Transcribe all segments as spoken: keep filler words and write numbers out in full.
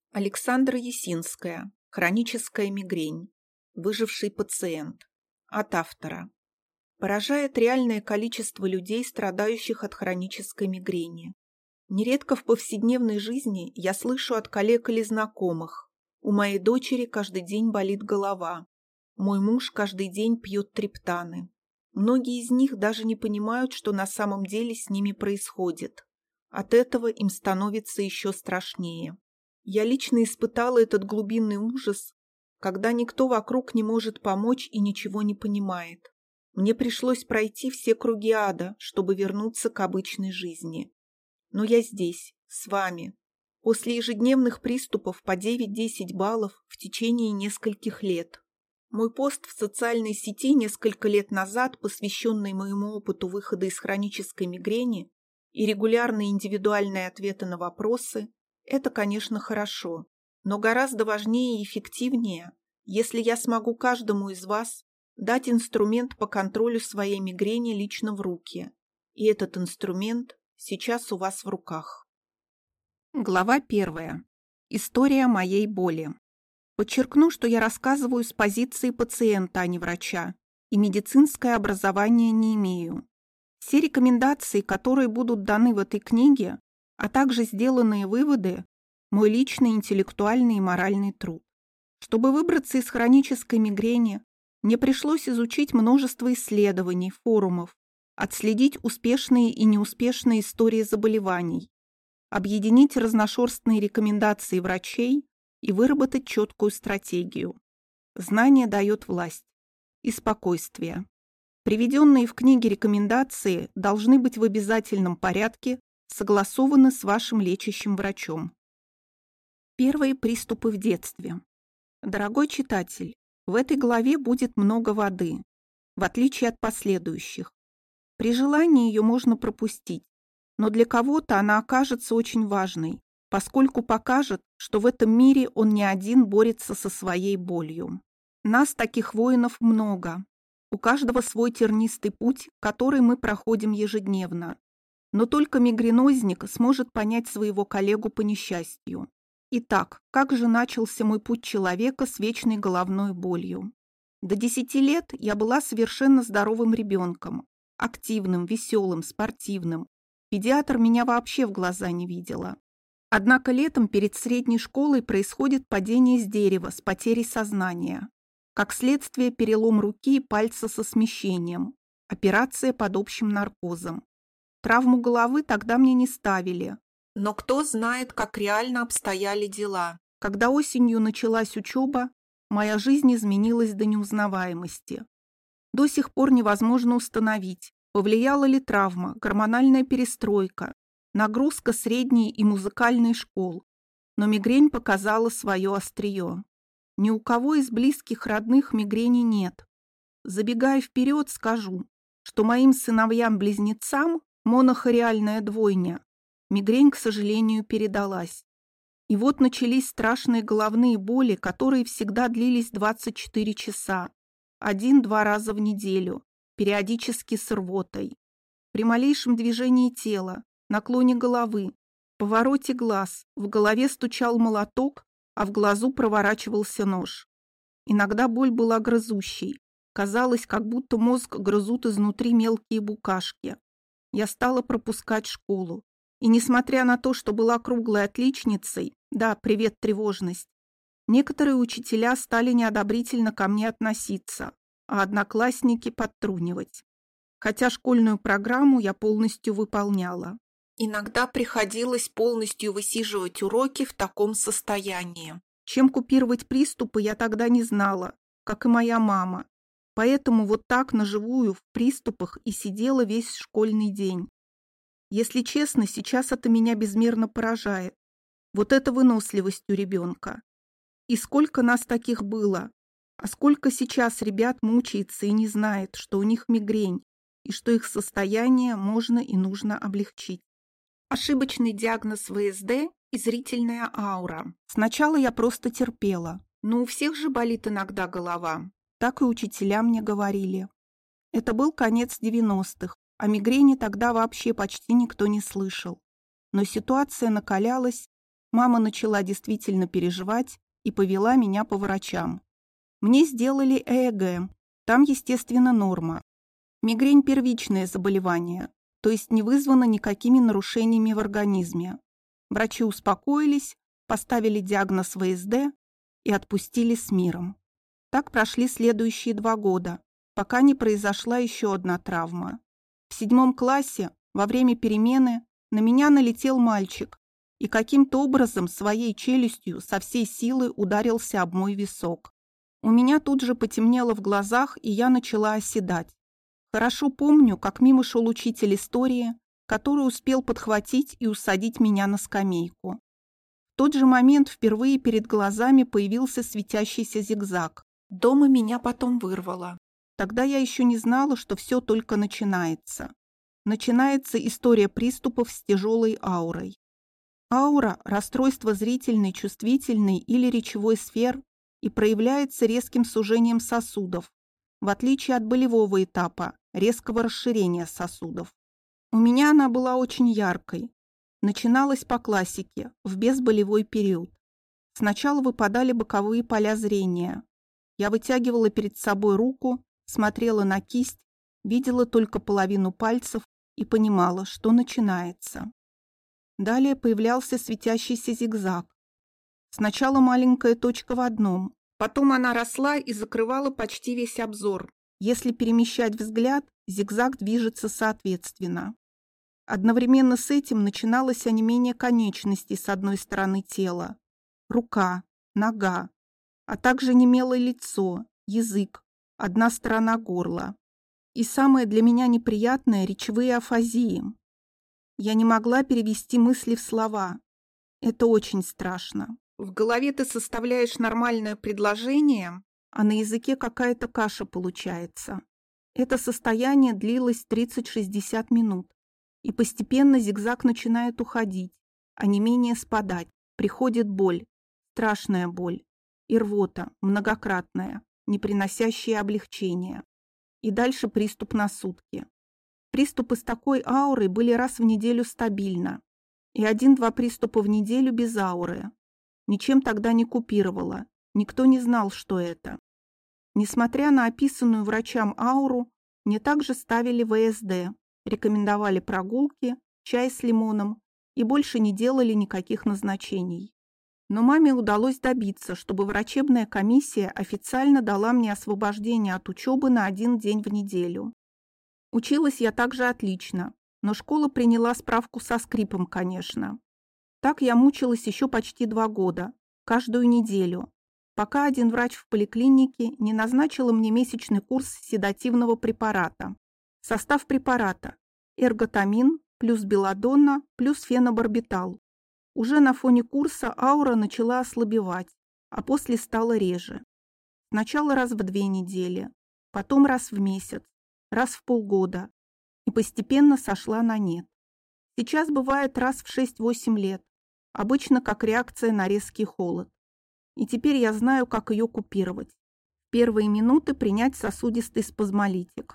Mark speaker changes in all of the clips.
Speaker 1: Александра Ясинская. Хроническая мигрень. Выживший пациент. От автора. Поражает реальное количество людей, страдающих от хронической мигрени. Нередко в повседневной жизни я слышу от коллег или знакомых: у моей дочери каждый день болит голова. Мой муж каждый день пьет триптаны. Многие из них даже не понимают, что на самом деле с ними происходит. От этого им становится еще страшнее. Я лично испытала этот глубинный ужас, когда никто вокруг не может помочь и ничего не понимает. Мне пришлось пройти все круги ада, чтобы вернуться к обычной жизни. Но я здесь, с вами. После ежедневных приступов по девять-десять баллов в течение нескольких лет. Мой пост в социальной сети несколько лет назад, посвященный моему опыту выхода из хронической мигрени, и регулярные индивидуальные ответы на вопросы – это, конечно, хорошо, но гораздо важнее и эффективнее, если я смогу каждому из вас дать инструмент по контролю своей мигрени лично в руки. И этот инструмент сейчас у вас в руках. Глава первая. История моей боли. Подчеркну, что я рассказываю с позиции пациента, а не врача, и медицинское образование не имею. Все рекомендации, которые будут даны в этой книге, а также сделанные выводы – мой личный интеллектуальный и моральный труд. Чтобы выбраться из хронической мигрени, мне пришлось изучить множество исследований, форумов, отследить успешные и неуспешные истории заболеваний, объединить разношерстные рекомендации врачей и выработать четкую стратегию. Знание дает власть и спокойствие. Приведенные в книге рекомендации должны быть в обязательном порядке согласованы с вашим лечащим врачом. Первые приступы в детстве. Дорогой читатель, в этой главе будет много воды, в отличие от последующих. При желании ее можно пропустить, но для кого-то она окажется очень важной, поскольку покажет, что в этом мире он не один борется со своей болью. Нас, таких воинов, много. У каждого свой тернистый путь, который мы проходим ежедневно. Но только мигренозник сможет понять своего коллегу по несчастью. Итак, как же начался мой путь человека с вечной головной болью? До десяти лет я была совершенно здоровым ребенком, активным, веселым, спортивным. Педиатр меня вообще в глаза не видела. Однако летом перед средней школой происходит падение с дерева с потерей сознания. Как следствие, перелом руки и пальца со смещением. Операция под общим наркозом. Травму головы тогда мне не ставили. Но кто знает, как реально обстояли дела. Когда осенью началась учеба, моя жизнь изменилась до неузнаваемости. До сих пор невозможно установить, повлияла ли травма, гормональная перестройка, нагрузка средней и музыкальной школ. Но мигрень показала свое острие. Ни у кого из близких родных мигрени нет. Забегая вперед, скажу, что моим сыновьям-близнецам, монохориальная двойня, мигрень, к сожалению, передалась. И вот начались страшные головные боли, которые всегда длились двадцать четыре часа, один-два раза в неделю, периодически с рвотой. При малейшем движении тела, наклоне головы, повороте глаз, в голове стучал молоток, а в глазу проворачивался нож. Иногда боль была грызущей. Казалось, как будто мозг грызут изнутри мелкие букашки. Я стала пропускать школу. И несмотря на то, что была круглой отличницей, да, привет, тревожность, некоторые учителя стали неодобрительно ко мне относиться, а одноклассники подтрунивать. Хотя школьную программу я полностью выполняла. Иногда приходилось полностью высиживать уроки в таком состоянии. Чем купировать приступы, я тогда не знала, как и моя мама. Поэтому вот так наживую в приступах и сидела весь школьный день. Если честно, сейчас это меня безмерно поражает. Вот эта выносливость у ребенка. И сколько нас таких было, а сколько сейчас ребят мучается и не знает, что у них мигрень, и что их состояние можно и нужно облегчить. Ошибочный диагноз вэ эс дэ и зрительная аура. Сначала я просто терпела, но у всех же болит иногда голова. Так и учителя мне говорили. Это был конец девяностых, о мигрени тогда вообще почти никто не слышал. Но ситуация накалялась, Мама начала действительно переживать и повела меня по врачам. Мне сделали ЭЭГ. Там, естественно, норма. Мигрень – первичное заболевание, то есть не вызвано никакими нарушениями в организме. Врачи успокоились, поставили диагноз ВСД и отпустили с миром. Так прошли следующие два года, пока не произошла еще одна травма. В седьмом классе, во время перемены, на меня налетел мальчик и каким-то образом своей челюстью со всей силы ударился об мой висок. У меня тут же потемнело в глазах, и я начала оседать. Хорошо помню, как мимо шел учитель истории, который успел подхватить и усадить меня на скамейку. В тот же момент впервые перед глазами появился светящийся зигзаг. Дома меня потом вырвало. Тогда я еще не знала, что все только начинается. Начинается история приступов с тяжелой аурой. Аура – расстройство зрительной, чувствительной или речевой сфер и проявляется резким сужением сосудов, в отличие от болевого этапа – резкого расширения сосудов. У меня она была очень яркой. Начиналась по классике, в безболевой период. Сначала выпадали боковые поля зрения. Я вытягивала перед собой руку, смотрела на кисть, видела только половину пальцев и понимала, что начинается. Далее появлялся светящийся зигзаг. Сначала маленькая точка в одном, потом она росла и закрывала почти весь обзор. Если перемещать взгляд, зигзаг движется соответственно. Одновременно с этим начиналось онемение конечностей с одной стороны тела, рука, нога, а также немело лицо, язык, одна сторона горла. И самое для меня неприятное – речевые афазии. Я не могла перевести мысли в слова. Это очень страшно. В голове ты составляешь нормальное предложение, а на языке какая-то каша получается. Это состояние длилось тридцать-шестьдесят минут. И постепенно зигзаг начинает уходить, а не менее спадать. Приходит боль, страшная боль, и рвота, многократная, не приносящая облегчения. И дальше приступ на сутки. Приступы с такой аурой были раз в неделю стабильно, и один-два приступа в неделю без ауры. Ничем тогда не купировала, никто не знал, что это. Несмотря на описанную врачам ауру, мне также ставили ВСД, рекомендовали прогулки, чай с лимоном и больше не делали никаких назначений. Но маме удалось добиться, чтобы врачебная комиссия официально дала мне освобождение от учебы на один день в неделю. Училась я также отлично, но школа приняла справку со скрипом, конечно. Так я мучилась еще почти два года, каждую неделю, пока один врач в поликлинике не назначила мне месячный курс седативного препарата. Состав препарата – эрготамин плюс белладонна плюс фенобарбитал. Уже на фоне курса аура начала ослабевать, а после стала реже. Сначала раз в две недели, потом раз в месяц, раз в полгода, и постепенно сошла на нет. Сейчас бывает раз в шесть-восемь лет, обычно как реакция на резкий холод. И теперь я знаю, как ее купировать. В первые минуты принять сосудистый спазмолитик.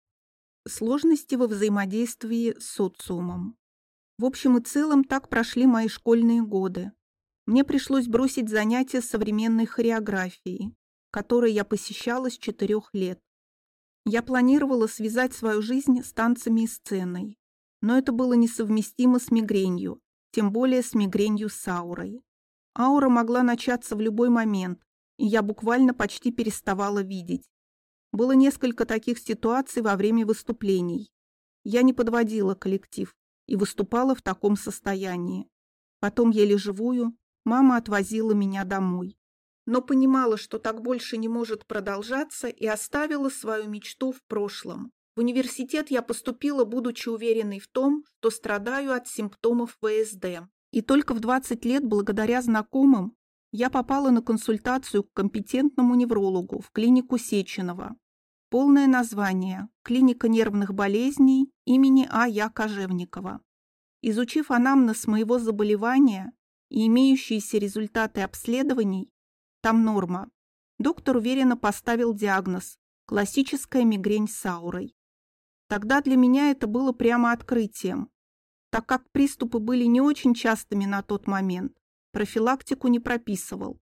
Speaker 1: Сложности во взаимодействии с социумом. В общем и целом так прошли мои школьные годы. Мне пришлось бросить занятия современной хореографией, которые я посещала с четырех лет. Я планировала связать свою жизнь с танцами и сценой, но это было несовместимо с мигренью, тем более с мигренью с аурой. Аура могла начаться в любой момент, и я буквально почти переставала видеть. Было несколько таких ситуаций во время выступлений. Я не подводила коллектив и выступала в таком состоянии. Потом, еле живую, мама отвозила меня домой. Но понимала, что так больше не может продолжаться, и оставила свою мечту в прошлом. В университет я поступила, будучи уверенной в том, что страдаю от симптомов ВСД. И только в двадцать лет, благодаря знакомым, я попала на консультацию к компетентному неврологу в клинику Сеченова. Полное название – Клиника нервных болезней имени А Я Кожевникова. Изучив анамнез моего заболевания и имеющиеся результаты обследований, там норма, доктор уверенно поставил диагноз – классическая мигрень с аурой. Тогда для меня это было прямо открытием, так как приступы были не очень частыми на тот момент, Профилактику не прописывал.